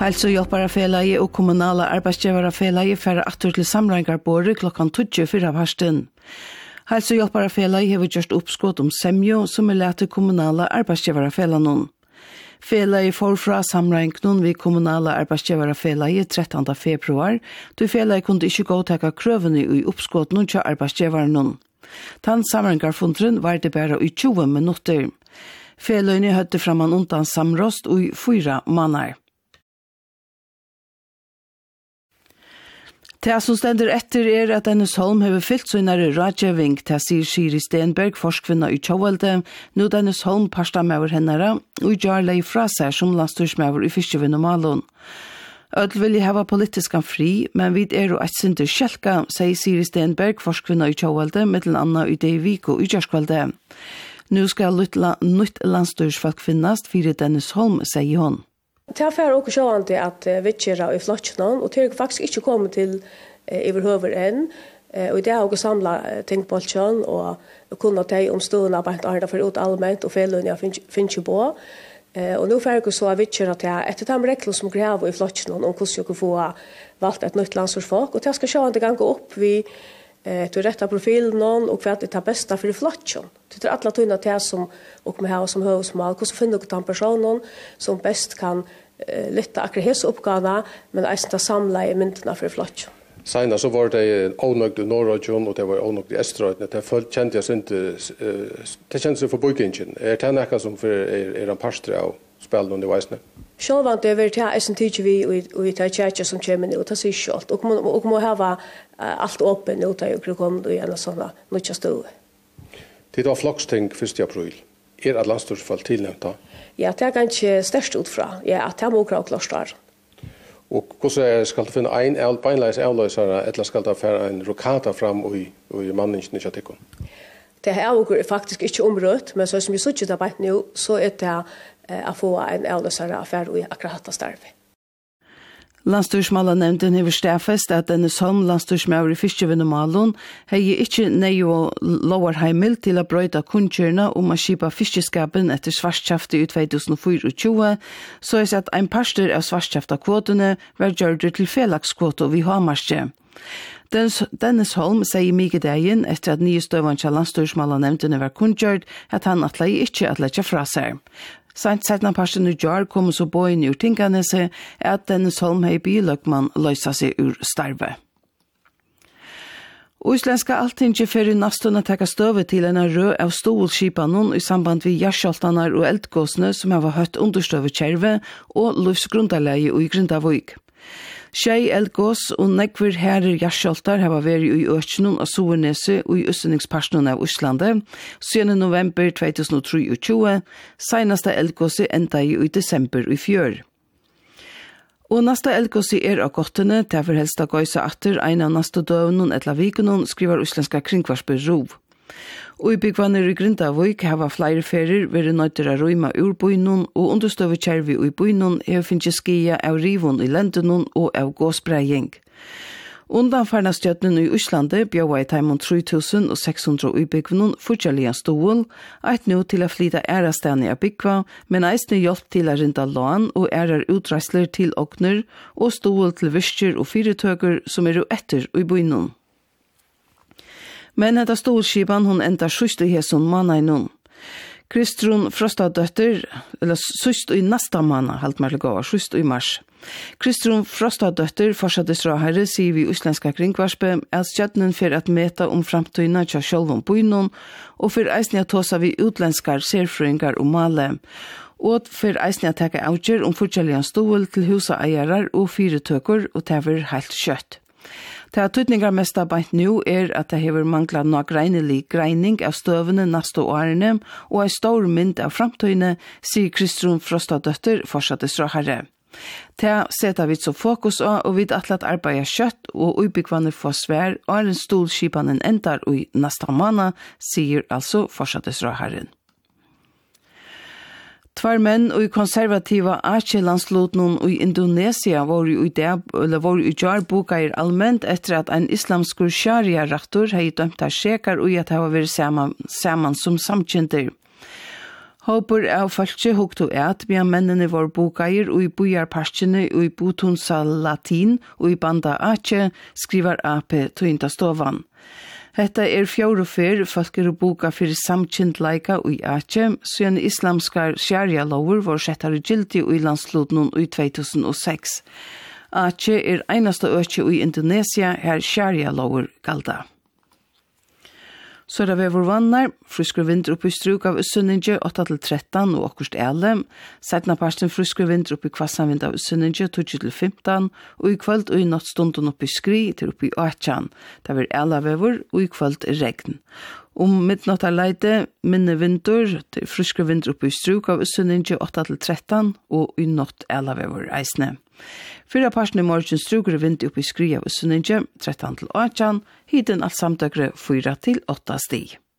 Hälsohjälparafélagi og kommunala arbeidsgivarafélagi færa aftur til samrængarbordet klokkan 24 varsten. Hälsohjälparafélagi hefur gjort uppskot semjo som lete kommunala arbeidsgivarafélagnum. Félagi fór fra samrængnum við kommunala arbeidsgivarafélagi 13. februar, du félagi kundi ikkje godtaka krøvene i uppskotnum til arbeidsgivarnum. Tann samrængarfundren var det bare i 20 minutter. Félagene høtte framan undan samrost i 4 måneder. Det som stender etter at Dennis Holm har fyllt søgnere rådgjøving til sier Siri Stenberg, forskvinna i Tjåvalde. Nå Dennis Holm parstamøver hennere, og gjør lei fra seg som landstyrsmøver i Fiskjevinn og Malun. Ødel vil hava politiskan fri, men vid jo et sinter kjelka, sier Siri Stenberg, forskvinna i Tjåvalde, mellom anna i Deivik og Utgjerskvalde. Nå skal nytt landstyrsfolk finnast, fyrir Dennis Holm, sier hun. Det er for å sjående at vittjera i flottsjonen, og det er faktisk ikke kommet til overhøver enn. Og det er å samle tingboltsjon og kunne ta om stående arbeid for ut allmänt og felønner finnes jo på. Og nå får jeg så vittjera til etter de regler som grever i flottsjonen om hvordan jeg kan få valgt et nytt landsforsfolk. Og det skal sjående gange opp vi til rette profilen og hva det er best for flottsjonen. Det er alle tøyne til som og med her som høvesmål, hvordan finner dere den personen som best kan lytte akkurat hese oppgave, men eisen ta samle i myndene for flott. Senere så var det ånøkt i Nordrødjon, og det var ånøkt i Estrøyden. Det kjente jeg ikke, det kjente seg for bygningen. Det noe som en parstre av spillene i Veisne? Sjølvant det er til eisen tidlig vi tar kjærkje som kommer nå, det sier kjølt. Og må ha alt åpen nå, det er kommet i en sånn nødvendig støve. Det var floksting 1. april. At landstyrsfolk tilnevnt da? Ja, det er ganske størst utfra. Ja, at det er mokra og klostar. Og hvordan skal du finne en beinleis avløsere, eller skal du fære en rokata fram i manningen i kjattikken? Det er faktisk ikke omrødt, men så som vi sier det bare nå, så er det å få en avløsere affær i akkurat starve. Landstyrsmalanevnden har stafest at Dennis Holm, landstyrsmaver i Fiskjevinn og Malun, har ikke nejo lovarheimil til å brøyda kunnkjørna om å skipa fiskeskapen etter svarskjaftet i 2024, så er at en parster av svarskjafta-kvotene var gjørt til felakskvoto vi har marsje. Dennis Holm sier mykje etter at nye støvann til landstyrsmalanevnden var kunnkjørt at han atlei ikke atleggja fra seg. Sent setna parsten i jar kom så boin ur tinganese at Dennis Holm hei biløkman løysa seg ur starve. Islandska alltingi fyrir nastuna teka støve til en rød av stolskipanon i samband vi gjerskjoltanar og eldgåsne som har høtt understøve kjerve og livsgrundarleie i Grindavik. Skjei eldgås og nekver herrer gjerskjoltar har vært i Økjennom og Sovernese og i Østningsparsen av Øslandet, 7. november 2023, seneste eldgåse enda i desember i fjør. Og neste eldgåse av gottene, derfor helst av gøysa atter en av neste døvnen etla vikunnen, skriver Øslandska kringvarsbyrd Rov. Og i byggvanner i Grindavik har flere ferier vært nøyter av røyma ur bøynon, og understøve kjervi i bøynon har finnet skia av rivon i lendenon og av gåsbreying. Undanfarna stjøtnen i Øslandet bjøva i taimon 3600 i byggvannon fortjalliga stål, eit nå til å flyta ærastene av byggva, men eisne hjelp til å rinda lån og ærar utreisler til okner og stål til virkjer og fyretøker som etter i bøynon. Men dette stolskipan hun enda sust i hesson manainon. Kristrun Frostadøtter, eller sust i nesta mana, halt mer gå, sust i mars. Kristrun Frostadøtter fortsattes råherre, sier vi Øslandska kringvarspe, at stjøtnen for at meta framtøyna tja sjølvom bøynon, og for eisne at tåsa vi utlenskar serfrøyngar og male, og for eisne at teka avgjør fortjalligan stål til husa eierar og fyretøker, og tever heilt kjøtt. Det tøytningar mest av beint nå at det hever manglet noe greinelig greining av støvene neste årene og en stor mynd av framtøyene, sier Kristrun Frostadøtter, fortsattes råherre. Det setter vi så fokus av, og vi atlet arbeider kjøtt og utbyggvannet for svær, og en stolskipanen endar i neste måned, sier altså fortsattes råherren. Tvær menn og konservativa Aceh-landslutnen i Indonesia var i jar bokair allment etter at en islamskur sharia-rektor hei dømt av sjekar og at det var vært saman som samkjenter. Håper av falske hukto et, men mennene var bokeier og i bojarparskene og i botonsa latin og i banda Ache, skriver AP Tøyndastovan. Hetta 4 fer folk boka fyrir samkindleika og i Ache, siden islamskar sharia-lover var settare gildi og i landslodnon i 2006. Ache einasta økje i Indonesia her sharia-lover galda. Så det var vannar, friskere vinter oppe i struk av Sunninge 8-13 og akkurst 11. Settna parsten friskere vinter oppe i kvassanvind av Sunninge 12-15 og i kvöld og i nattstunden oppe i skri til oppe i 18. Det var 11 og i kvöld regn. Midnatt leide minne vinter, det friskere vinter oppe i struk av Sunninge 8-13 og i natt 11 eisne. Fyra parten i morgen struker vind opp i skri av Sunninge 13-18, hiten alt samtøkere 4-8 stig.